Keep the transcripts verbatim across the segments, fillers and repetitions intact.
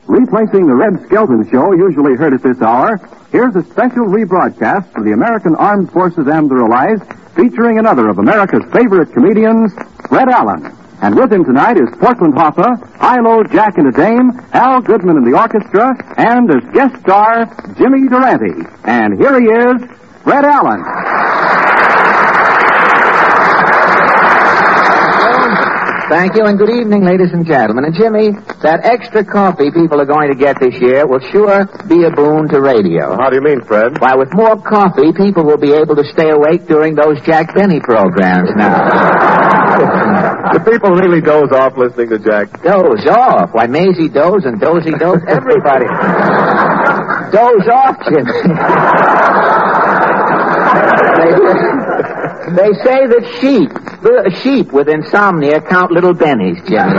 Replacing the Red Skelton Show, usually heard at this hour, here's a special rebroadcast of the American Armed Forces and their allies, featuring another of America's favorite comedians, Red Allen. And with him tonight is Portland Hoffa, Hilo, Jack and a Dame, Al Goodman in the orchestra, and as guest star, Jimmy Durante. And here he is, Red Allen. Thank you, and good evening, ladies and gentlemen. And Jimmy, that extra coffee people are going to get this year will sure be a boon to radio. How do you mean, Fred? Why, with more coffee, people will be able to stay awake during those Jack Benny programs now. Do people really doze off listening to Jack? Doze off? Why, Maisie doze and Dozy doze, everybody. Doze off, Jimmy. they, they say that sheep, sheep with insomnia count little bennies, Jimmy.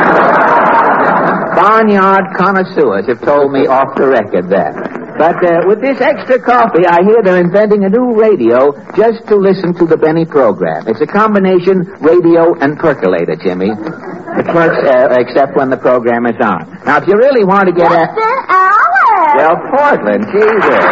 Barnyard connoisseurs have told me off the record that. But uh, with this extra coffee, I hear they're inventing a new radio just to listen to the Benny program. It's a combination radio and percolator, Jimmy. It works uh, except when the program is on. Now, if you really want to get at... Mister Allen! Well, Portland, Jesus.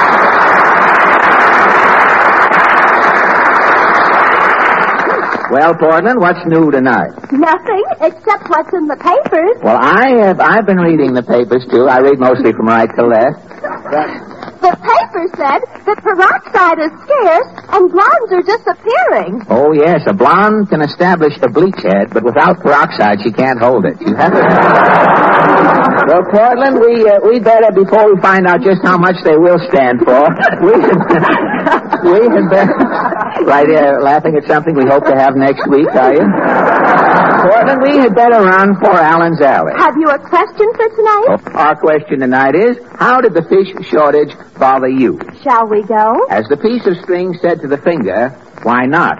Well, Portland, what's new tonight? Nothing, except what's in the papers. Well, I have, I've been reading the papers, too. I read mostly from right to left. The paper said that peroxide is scarce and blondes are disappearing. Oh, yes, a blonde can establish a bleach head, but without peroxide, she can't hold it. You have it. Well, Portland, we, uh, we better, before we find out just how much they will stand for, we, we had better... Right here, laughing at something we hope to have next week, are you? Portland, we had better run for Allen's Alley. Have you a question for tonight? Oh, our question tonight is, how did the fish shortage bother you? Shall we go? As the piece of string said to the finger, why not?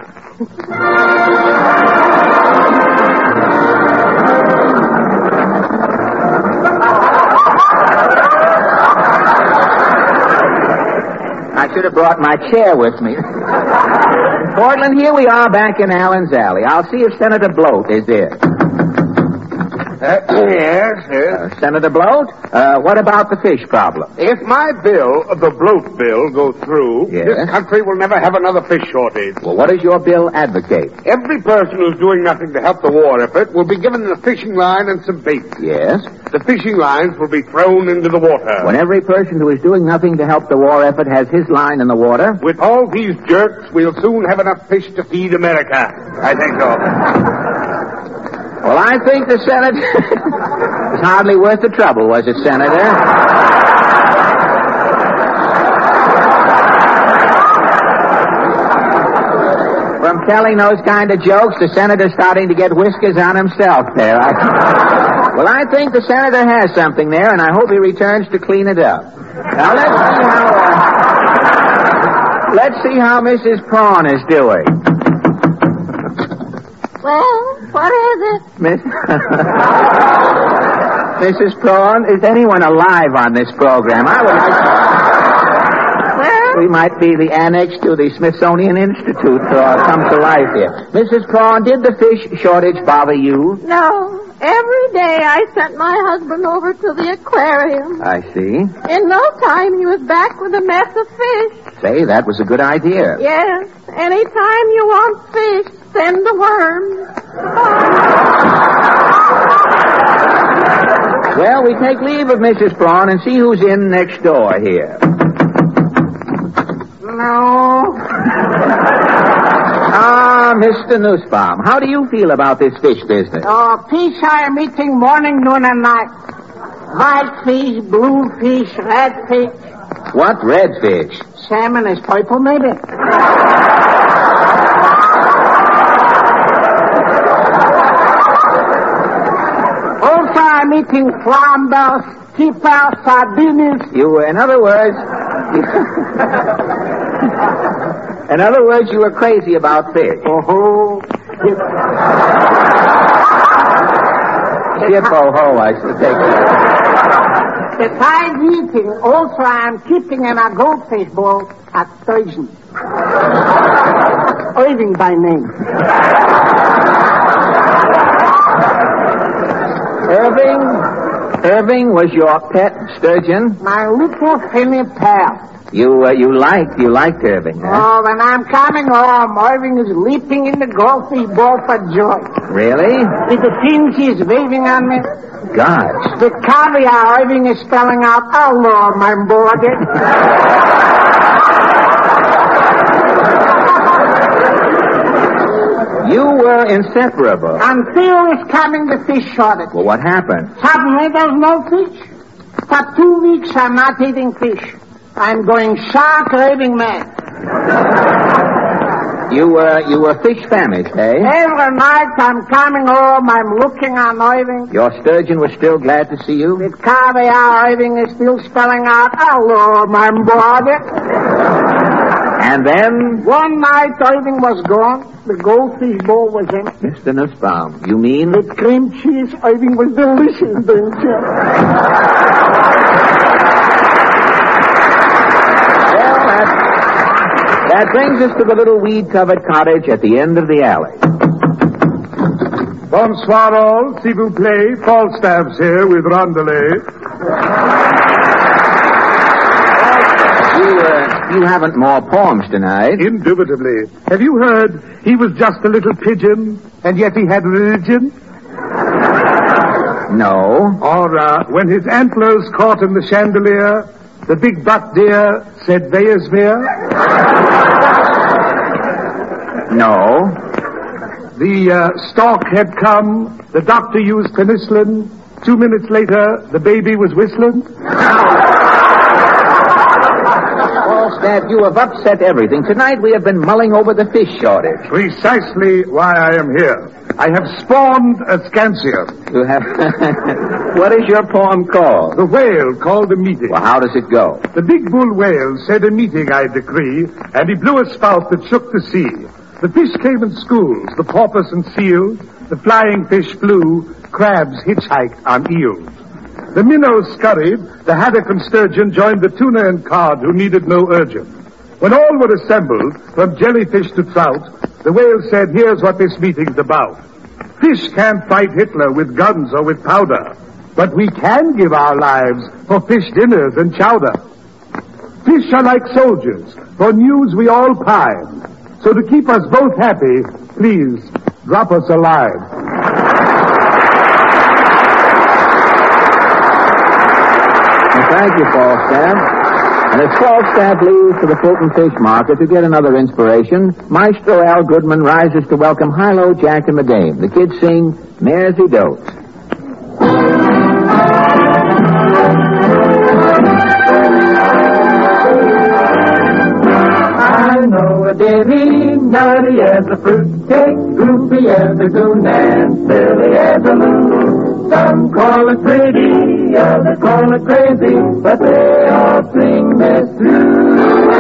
I should have brought my chair with me. Portland, here we are back in Allen's Alley. I'll see if Senator Bloat is there. Uh, yes, yes. Uh, Senator Bloat, uh, what about the fish problem? If my bill, the bloat bill, goes through, Yes. this country will never have another fish shortage. Well, what does your bill advocate? Every person who's doing nothing to help the war effort will be given a fishing line and some bait. Yes? The fishing lines will be thrown into the water. When every person who is doing nothing to help the war effort has his line in the water? With all these jerks, we'll soon have enough fish to feed America. I think so. Well, I think the Senate was hardly worth the trouble, was it, Senator? From telling those kind of jokes, the Senator's starting to get whiskers on himself there. I... Well, I think the Senator has something there, and I hope he returns to clean it up. Now, let's see how... Uh... Let's see how Missus Prawn is doing. Well, what is it? Miss... Missus Prawn, is anyone alive on this program? I would like to... Well, We might be the annex to the Smithsonian Institute uh, come to life here. Missus Prawn, did the fish shortage bother you? no. Every day I sent my husband over to the aquarium. I see. In no time he was back with a mess of fish. Say, that was a good idea. Yes. Anytime you want fish, send the worms. Well, we take leave of Missus Prawn and see who's in next door here. No. Ah, Mister Nussbaum, how do you feel about this fish business? Oh, fish I am eating morning, noon, and night. White fish, blue fish, red fish. What red fish? Salmon is purple, maybe. Also, I'm eating flambels, skipper, sardines. You, in other words... In other words, you were crazy about fish. Oh-ho. Ship-oh-ho, I should take it. Besides eating, also I'm keeping in a goldfish bowl at Sturgeon. Irving by name. Irving? Irving was your pet sturgeon? My little finny pal. You uh, you liked you liked Irving, huh? Oh, when I'm coming home, Irving is leaping in the goldfish bowl for joy. Really? With the fins he's waving on me. Gosh. The caviar Irving is spelling out, oh, Lord, my boy. You were inseparable. Until it's coming the fish shortage. Well, what happened? Suddenly there's no fish. For two weeks I'm not eating fish. I'm going shark raving mad. You were you were fish famished, eh? Every night I'm coming home, I'm looking on Irving. Your sturgeon was still glad to see you? With caviar, Irving is still spelling out, hello, my brother. And then? One night Irving was gone. The goldfish bowl was empty. Mister Nussbaum, you mean? With cream cheese, Irving was delicious, didn't you? That brings us to the little weed-covered cottage at the end of the alley. Bonsoir all, s'il vous plaît. Falstaff's here with Rondelay. You, uh, you haven't more poems tonight. Indubitably. Have you heard he was just a little pigeon, and yet he had religion? No. Or uh, when his antlers caught in the chandelier, the big butt deer said Vayasmere? No. The uh, stork had come, the doctor used penicillin. Two minutes later, the baby was whistling. Falstaff, you have upset everything. Tonight we have been mulling over the fish shortage. Precisely why I am here. I have spawned a scansia. You have... What is your poem called? The whale called a meeting. Well, how does it go? The big bull whale said a meeting I decree, and he blew a spout that shook the sea. The fish came in schools, the porpoise and seals, the flying fish flew, crabs hitchhiked on eels. The minnows scurried, the haddock and sturgeon joined the tuna and cod who needed no urging. When all were assembled, from jellyfish to trout, the whale said, here's what this meeting's about. Fish can't fight Hitler with guns or with powder, but we can give our lives for fish dinners and chowder. Fish are like soldiers, for news we all pine. So to keep us both happy, please, drop us a line. Well, thank you, Falstaff. And as Falstaff leaves for the Fulton Fish Market to get another inspiration, Maestro Al Goodman rises to welcome Hilo, Jack, and the Dame. The kids sing Mares He Dotes. I know a dairy, nutty as a fruitcake, goofy as a goon, and silly as a loon. Some call it pretty, others call it crazy, but they all sing this tune.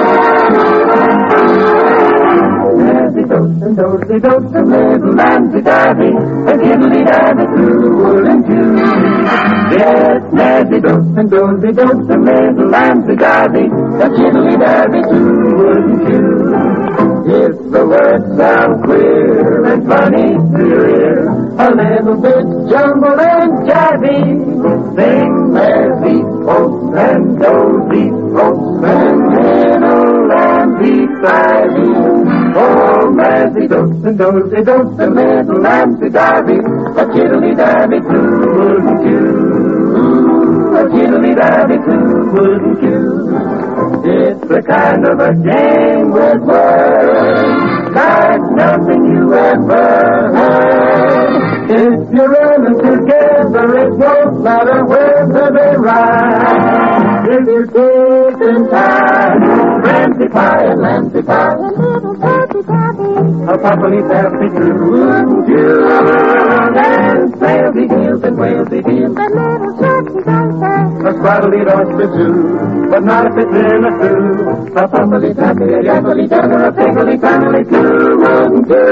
Nancy dotes and dozy dotes and little Nancy Davy, and diddly davy through wool and dew. Yes, Nancy dotes and dozy dotes and little Nancy Davy, and diddly davy through wool and dew. If the words sound queer and funny to your ear, a little bit jumbled and jazzy, sing Nancy folks and dozy folks and little Nancy Davy. Oh, Nancy dotes and dozy dotes and little Nancy Davy, a chiddly davy too, wouldn't you? A chiddly davy too, wouldn't you? It's the kind of a game with words like nothing you ever heard. If you're running together, it won't matter whether they ride. If you're taking time, Nancy Pie and Nancy Pie, and little Pappy Pappy, a properly Pappy too, wouldn't you? And sailsy deals and whalesy deals, and little Sharky Dunker, a squaddly oyster too, but not if it's in a stew. A properly Pappy, a yappily dunner, a piggly family too, wouldn't you?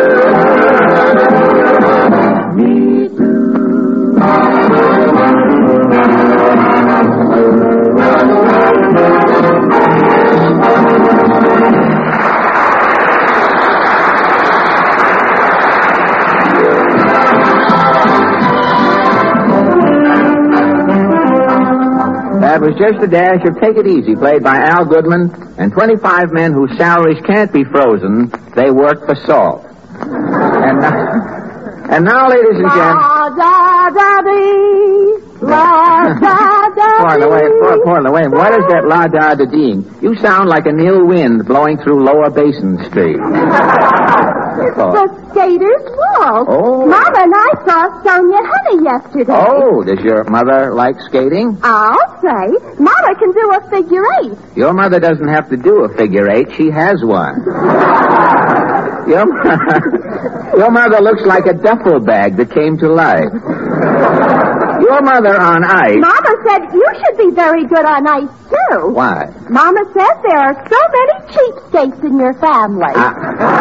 Me too. That was just a dash of Take It Easy, played by Al Goodman, and twenty-five men whose salaries can't be frozen. They work for salt. And now, and now ladies and gentlemen... La-da-da-dee, la-da-da-dee. Poor Lorraine, poor, poor Lorraine, what is that la-da-da-deeing? You sound like an ill wind blowing through Lower Basin Street. Oh. The Skater's Waltz. Oh. Mama and I saw Sonia Honey yesterday. Oh, does your mother like skating? I'll say. Mama can do a figure eight. Your mother doesn't have to do a figure eight. She has one. Your, your mother looks like a duffel bag that came to life. Your mother on ice. Mama said you should be very good on ice, too. Why? Mama said there are so many cheapskates in your family. Uh,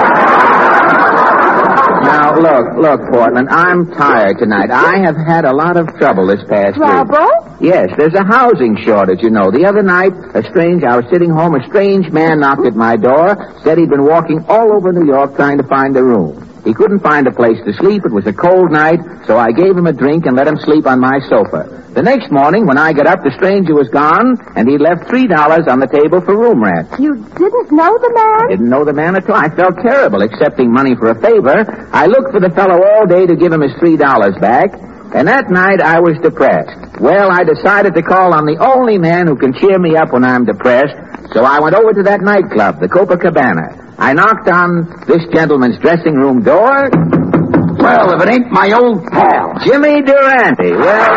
now, look, look, Portland, I'm tired tonight. I have had a lot of trouble this past Trouble? week. Yes, there's a housing shortage, you know. The other night, a strange, I was sitting home, a strange man knocked at my door, said he'd been walking all over New York trying to find a room. He couldn't find a place to sleep. It was a cold night, so I gave him a drink and let him sleep on my sofa. The next morning, when I got up, the stranger was gone, and he left three dollars on the table for room rent. You didn't know the man? Didn't know the man at all. I felt terrible accepting money for a favor. I looked for the fellow all day to give him his three dollars back, and that night I was depressed. Well, I decided to call on the only man who can cheer me up when I'm depressed, so I went over to that nightclub, the Copacabana. I knocked on this gentleman's dressing room door. Well, if it ain't my old pal, Jimmy Durante. Well...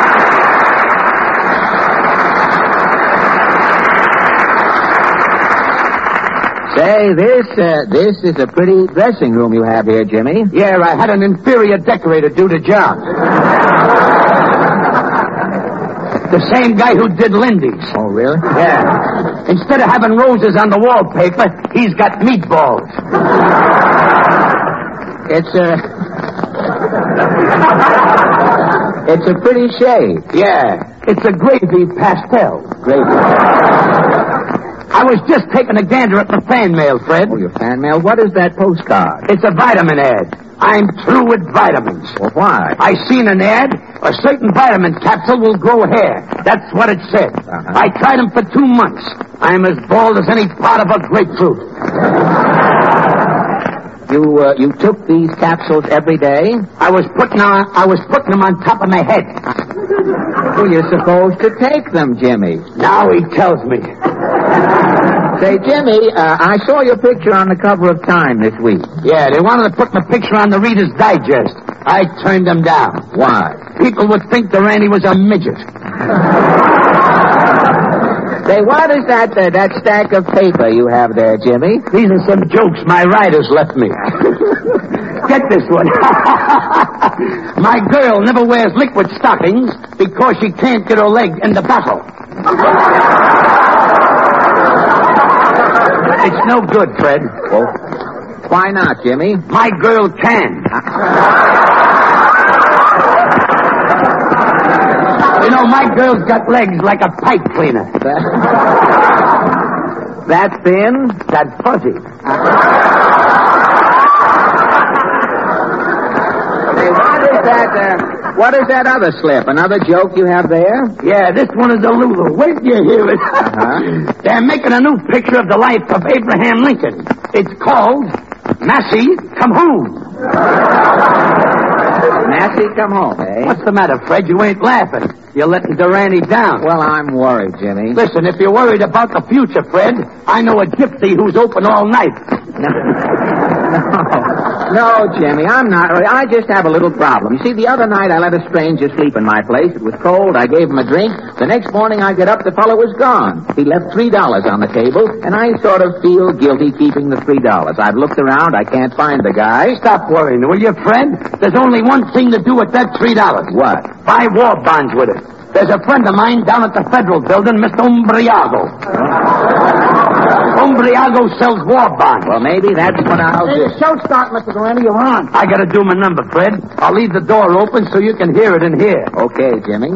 Say, this, uh, this is a pretty dressing room you have here, Jimmy. Yeah, I had an inferior decorator do the job. The same guy who did Lindy's. Oh, really? Yeah. Instead of having roses on the wallpaper, he's got meatballs. It's a... It's a pretty shade. Yeah, it's a gravy pastel. Gravy. I was just taking a gander at the fan mail, Fred. Oh, your fan mail? What is that postcard? It's a vitamin ad. I'm through with vitamins. Well, why? I seen an ad. A certain vitamin capsule will grow hair. That's what it said. Uh-huh. I tried them for two months. I'm as bald as any part of a grapefruit. You uh, you took these capsules every day? I was putting on, I was putting them on top of my head. Well, you're supposed to take them, Jimmy. Now he tells me. Say, Jimmy, uh, I saw your picture on the cover of Time this week. Yeah, they wanted to put my picture on the Reader's Digest. I turned them down. Why? People would think the Randy was a midget. Say, what is that uh, that stack of paper you have there, Jimmy? These are some jokes my writers left me. Get this one. My girl never wears liquid stockings because she can't get her leg in the bottle. It's no good, Fred. Well, why not, Jimmy? My girl can. You know, my girl's got legs like a pipe cleaner. That, that thin? That fuzzy. Say, what is that, uh, what is that other slip? Another joke you have there? Yeah, this one is a Lulu. Wait till you hear it. Uh-huh. They're making a new picture of the life of Abraham Lincoln. It's called Massey, Come Home. Massey, come home, eh? What's the matter, Fred? You ain't laughing. You're letting Durante down. Well, I'm worried, Jimmy. Listen, if you're worried about the future, Fred, I know a gypsy who's open all night. No, no, Jimmy, I'm not. I just have a little problem. You see, the other night I let a stranger sleep in my place. It was cold. I gave him a drink. The next morning I get up, the fellow was gone. He left three dollars on the table, and I sort of feel guilty keeping the three dollars. I've looked around. I can't find the guy. Stop worrying, will you, Fred? There's only one thing to do with that three dollars. What? Buy war bonds with it. There's a friend of mine down at the Federal Building, Mister Umbriago. Umbriago sells war bonds. Well, maybe that's what I'll Hey, do. the show start, Mister Durante. You're on. I gotta do my number, Fred. I'll leave the door open so you can hear it in here. Okay, Jimmy.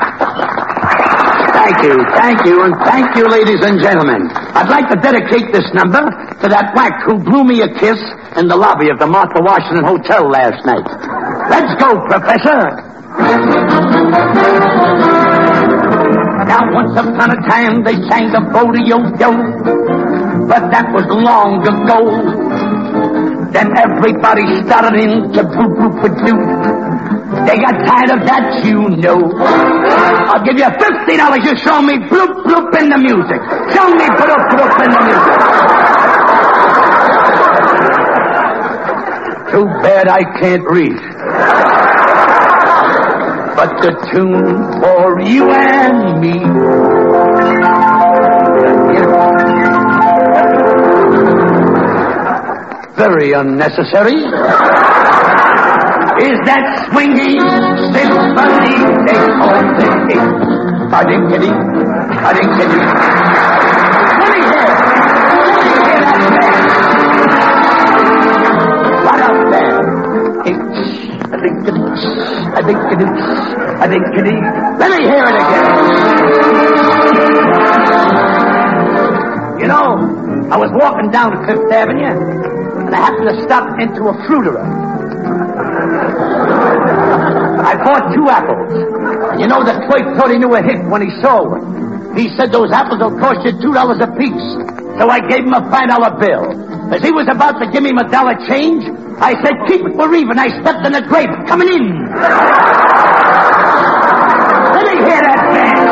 Thank you, thank you, and thank you, ladies and gentlemen. I'd like to dedicate this number to that whack who blew me a kiss in the lobby of the Martha Washington Hotel last night. Let's go, Professor. Now, Once upon a time they sang the rodeo-yo, but that was long ago. Then everybody started in to boop-boop-a-doo. They got tired of that, you know. I'll give you fifty dollars. You show me bloop bloop in the music. Show me bloop bloop in the music. Too bad I can't read. But the tune for you and me. Very unnecessary. Is that swinging symphony they call it? A-ding-a-ding, a-ding-a-ding. Let me hear, let me hear that band. What up there? A-ding-a-ding, a-ding-a-ding, a-ding-a-ding. Let me hear it again. You know, I was walking down Fifth Avenue, and I happened to stop into a fruiterer. I bought two apples. And you know, the clerk thought he knew a hit when he saw one. He said those apples will cost you two dollars apiece. So I gave him a five dollar bill. As he was about to give me my dollar change, I said, keep it, we're even. I stepped in the grape. Coming in. Let me hear that band.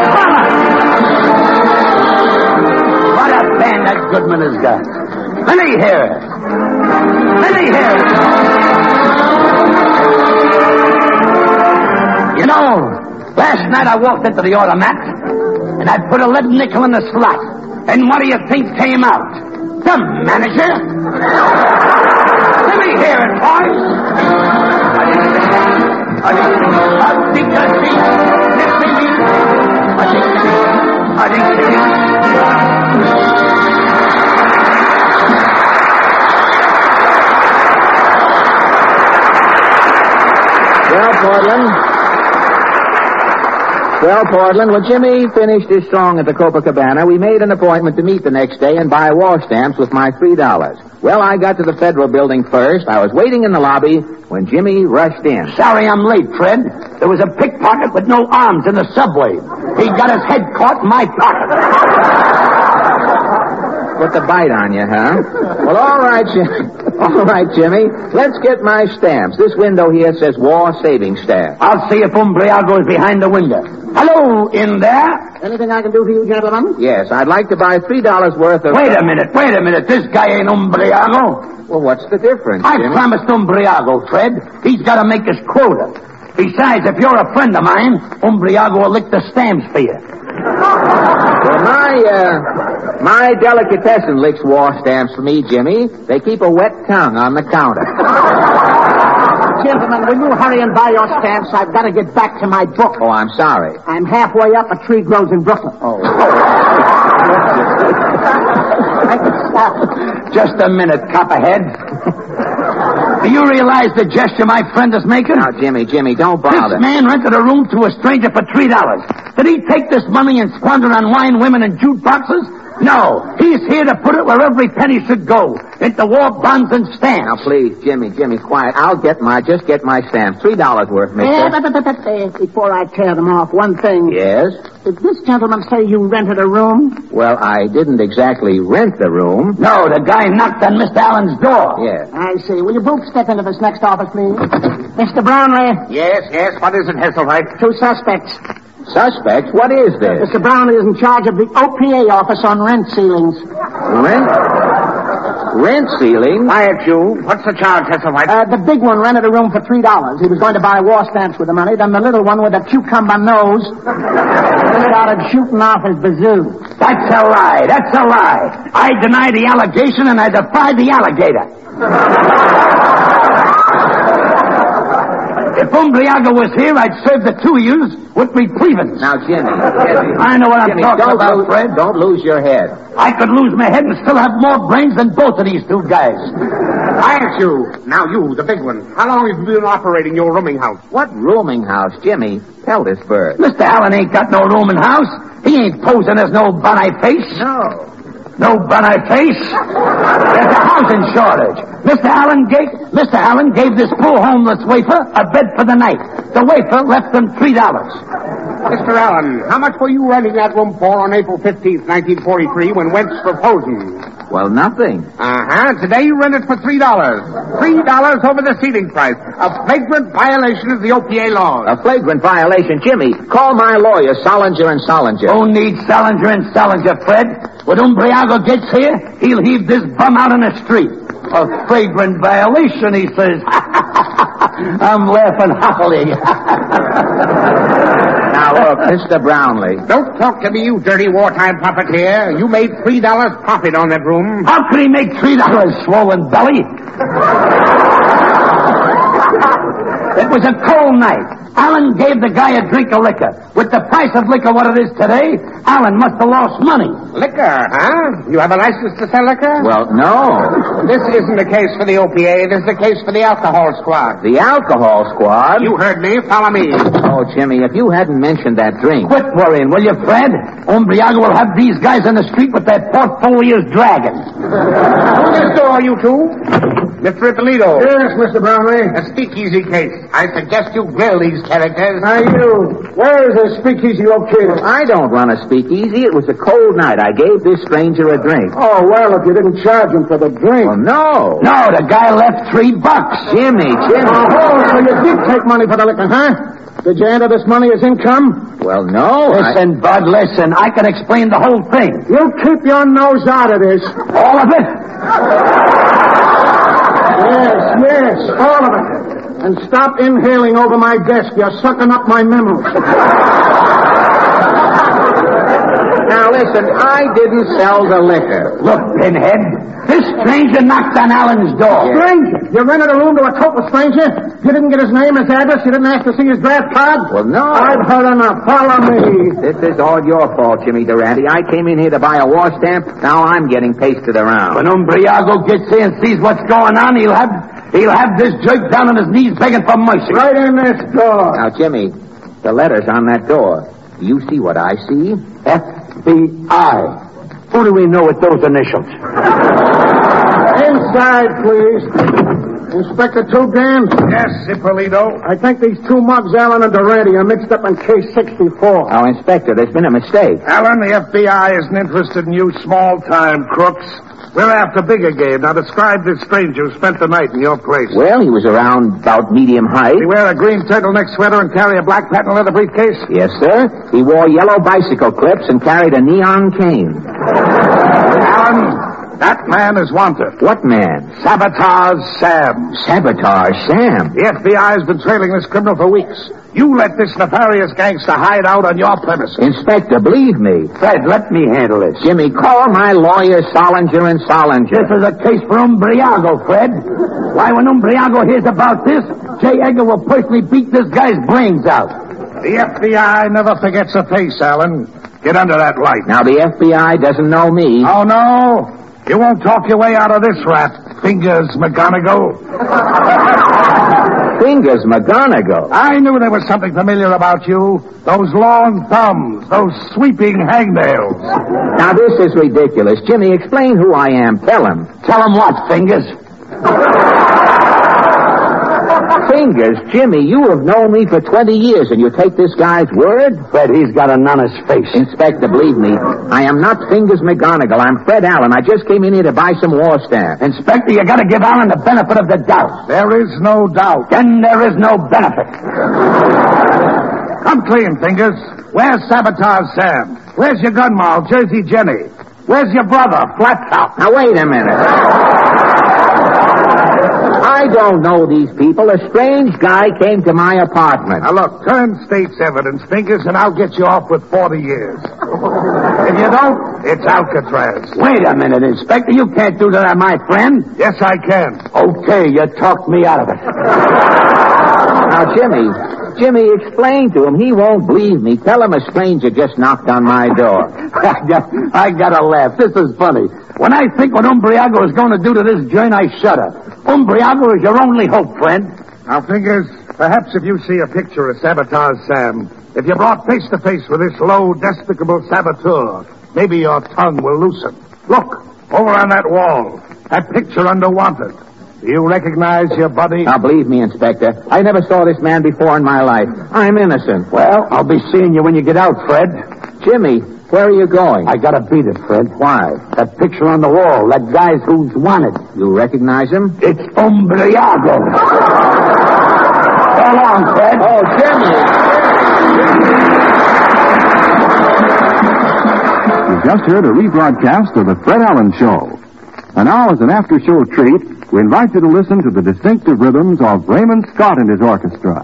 What a band that Goodman has got. Let me hear it. Let me hear it. You know, last night I walked into the automat, and I put a lead nickel in the slot. And what do you think came out? The manager? Let me hear it, boys. I think I see. I think I think Well, Portland. Well, Portland, when Jimmy finished his song at the Copacabana, we made an appointment to meet the next day and buy war stamps with my three dollars. Well, I got to the Federal Building first. I was waiting in the lobby when Jimmy rushed in. Sorry I'm late, Fred. There was a pickpocket with no arms in the subway. He got his head caught in my pocket. Put the bite on you, huh? Well, all right, Jimmy. All right, Jimmy. Let's get my stamps. This window here says War Savings Stamp. I'll see if Umbriago is behind the window. Hello, in there? Anything I can do for you, gentlemen? Yes, I'd like to buy three dollars worth of... Wait a minute, wait a minute. This guy ain't Umbriago. Well, what's the difference, I Jimmy? promised Umbriago, Fred. He's got to make his quota. Besides, if you're a friend of mine, Umbriago will lick the stamps for you. Well, my, uh, my delicatessen licks war stamps for me, Jimmy. They keep a wet tongue on the counter. Gentlemen, will you hurry and buy your stamps? I've got to get back to my book. Oh, I'm sorry. I'm halfway up. A tree grows in Brooklyn. Oh. I can stop. Just a minute, copperhead. Do you realize the gesture my friend is making? Now, Jimmy, Jimmy, don't bother. This man rented a room to a stranger for three dollars. Did he take this money and squander on wine, women, and jukeboxes? No. He's here to put it where every penny should go. Into war bonds and stamps. Now, please, Jimmy, Jimmy, quiet. I'll get my, just get my stamps. Three dollars worth, mister. Eh, but, but, but, uh, before I tear them off, one thing. Yes? Did this gentleman say you rented a room? Well, I didn't exactly rent the room. No, the guy knocked on Mister Allen's door. Yes. I see. Will you both step into this next office, please? Mister Brownlee. Yes, yes. What is it, Hasselhoff? Two suspects. Suspects? What is this? Mister Brownlee is in charge of the O P A office on rent ceilings. Rent? Rent ceiling? Quiet, you. What's the charge, Hasselhoff? Uh, the big one rented a room for three dollars. He was going to buy war stamps with the money. Then the little one with a cucumber nose started shooting off his bazoo. That's a lie. That's a lie. I deny the allegation and I defy the alligator. If Umbriago was here, I'd serve the two of yous with reprievance. Now, Jimmy, Jimmy. I know what I'm Jimmy, talking don't about, lose, Fred. Don't lose your head. I could lose my head and still have more brains than both of these two guys. Quiet, you. Now, you, the big one. How long have you been operating your rooming house? What rooming house, Jimmy? Tell this bird. Mister Allen ain't got no rooming house. He ain't posing as no Boniface. No. No Boniface. There's a housing shortage. Mister Allen gave, Mister Allen gave this poor homeless wafer a bed for the night. The wafer left him three dollars. Mister Allen, how much were you renting that room for on April fifteenth, nineteen forty-three, when Wentz proposing? Well, nothing. Uh-huh. Today you rent it for three dollars. Three dollars over the ceiling price. A flagrant violation of the O P A laws. A flagrant violation. Jimmy, call my lawyer, Solinger and Solinger. Who needs Salinger and Salinger, Fred? When Umbriago gets here, he'll heave this bum out in the street. A flagrant violation, he says. I'm laughing happily. Now, look, Mister Brownlee. Don't talk to me, you dirty wartime puppeteer. You made three dollars profit on that room. How could he make three dollars, swollen belly? It was a cold night. Allen gave the guy a drink of liquor. With the price of liquor what it is today, Allen must have lost money. Liquor, huh? You have a license to sell liquor? Well, no. This isn't the case for the O P A. This is the case for the alcohol squad. The alcohol squad? You heard me. Follow me. Oh, Jimmy, if you hadn't mentioned that drink. Quit worrying, will you, Fred? Umbriago will have these guys in the street with their portfolios dragging. Through this door, you two. Mister Ippolito. Yes, Mister Brownlee. A speakeasy case. I suggest you grill these characters. Now, you. Where is the speakeasy located? I don't run a speakeasy. It was a cold night. I gave this stranger a drink. Oh, well, if you didn't charge him for the drink. Well, no. No, the guy left three bucks. Jimmy, Jimmy. Oh, so you did take money for the liquor, huh? Did you enter this money as income? Well, no. Listen, I... Bud, listen. I can explain the whole thing. You keep your nose out of this. All of it? Yes, yes, all of it. And stop inhaling over my desk. You're sucking up my memos. Now, listen, I didn't sell the liquor. Look, Pinhead, this stranger knocked on Allen's door. Stranger? You rented a room to a total stranger? You didn't get his name, his address? You didn't ask to see his draft card? Well, no. I've heard enough. Follow me. This is all your fault, Jimmy Durante. I came in here to buy a war stamp. Now I'm getting pasted around. When Umbriago gets here and sees what's going on, he'll have... He'll have this jerk down on his knees begging for mercy. Right in this door. Now, Jimmy, the letter's on that door. Do you see what I see? F B I. Who do we know with those initials? Inside, please. Inspector Tugan? Yes, Ippolito. I think these two mugs, Allen and Durante, are mixed up in case sixty-four. Now, Inspector, there's been a mistake. Allen, the F B I isn't interested in you small-time crooks. We're after bigger game. Now describe this stranger who spent the night in your place. Well, he was around about medium height. Did he wear a green turtleneck sweater and carry a black patent leather briefcase? Yes, sir. He wore yellow bicycle clips and carried a neon cane. Allen, that man is wanted. What man? Sabotage Sam. Sabotage Sam? The F B I has been trailing this criminal for weeks. You let this nefarious gangster hide out on your premises. Inspector, believe me. Fred, let me handle this. Jimmy, call my lawyer Solinger and Solinger. This is a case for Umbriago, Fred. Why, when Umbriago hears about this, J. Edgar will personally beat this guy's brains out. The F B I never forgets a face, Allen. Get under that light. Now, the F B I doesn't know me. Oh, no? You won't talk your way out of this rat, Fingers McGonagall. Fingers McGonagall? I knew there was something familiar about you. Those long thumbs, those sweeping hangnails. Now, this is ridiculous. Jimmy, explain who I am. Tell him. Tell him what, Fingers? Fingers, Jimmy, you have known me for twenty years, and you take this guy's word? Fred, he's got a on his face. Inspector, believe me, I am not Fingers McGonagall. I'm Fred Allen. I just came in here to buy some war stamp. Inspector, you gotta give Allen the benefit of the doubt. There is no doubt. Then there is no benefit. Come clean, Fingers. Where's Sabotage Sam? Where's your gun moll, Jersey Jenny? Where's your brother, Flat Top? Now, wait a minute. I don't know these people. A strange guy came to my apartment. Now, look, turn state's evidence, Fingers, and I'll get you off with forty years. If you don't, it's Alcatraz. Wait a minute, Inspector. You can't do that, my friend. Yes, I can. Okay, you talked me out of it. Now, Jimmy, Jimmy, explain to him. He won't believe me. Tell him a stranger just knocked on my door. I, got, I gotta laugh. This is funny. When I think what Umbriago is going to do to this joint, I shudder. Umbriago is your only hope, friend. Now, Fingers, perhaps if you see a picture of Sabotage Sam, if you're brought face to face with this low, despicable saboteur, maybe your tongue will loosen. Look, over on that wall. That picture under wanted. Do you recognize your buddy? Now, believe me, Inspector, I never saw this man before in my life. I'm innocent. Well, I'll be seeing you when you get out, Fred. Jimmy, where are you going? I gotta beat it, Fred. Why? That picture on the wall, that guy's who's wanted. You recognize him? It's Umbriago. So long, Fred. Oh, Jimmy. You just heard a rebroadcast of the Fred Allen Show. And now, as an after-show treat, we invite you to listen to the distinctive rhythms of Raymond Scott and his orchestra.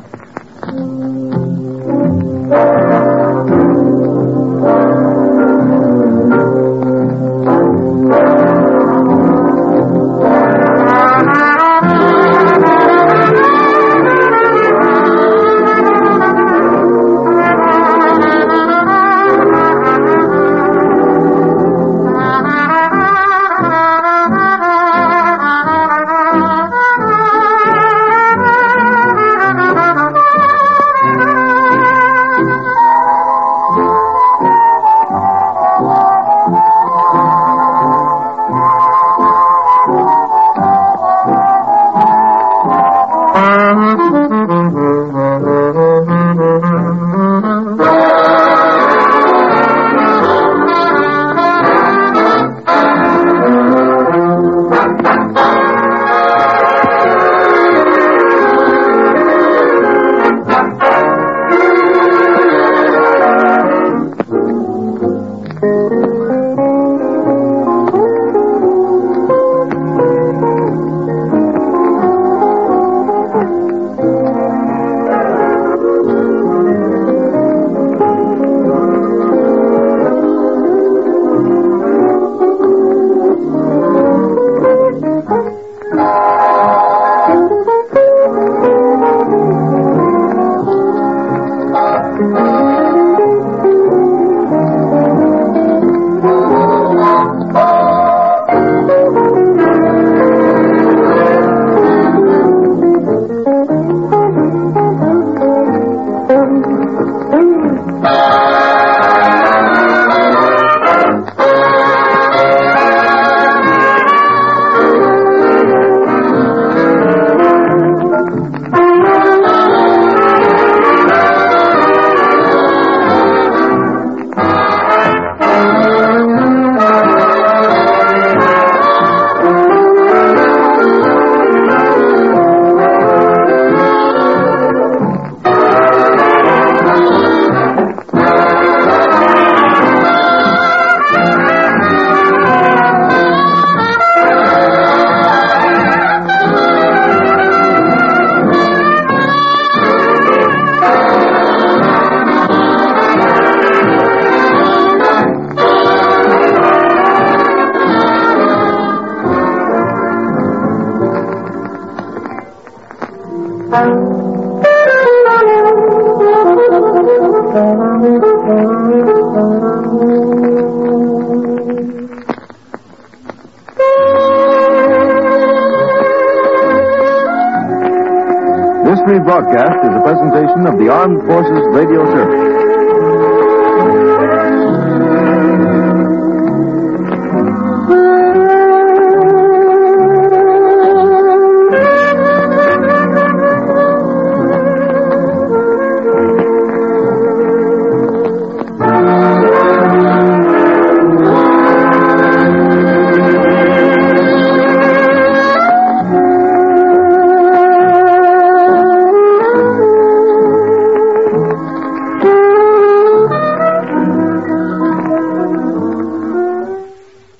This rebroadcast is a presentation of the Armed Forces Radio Service.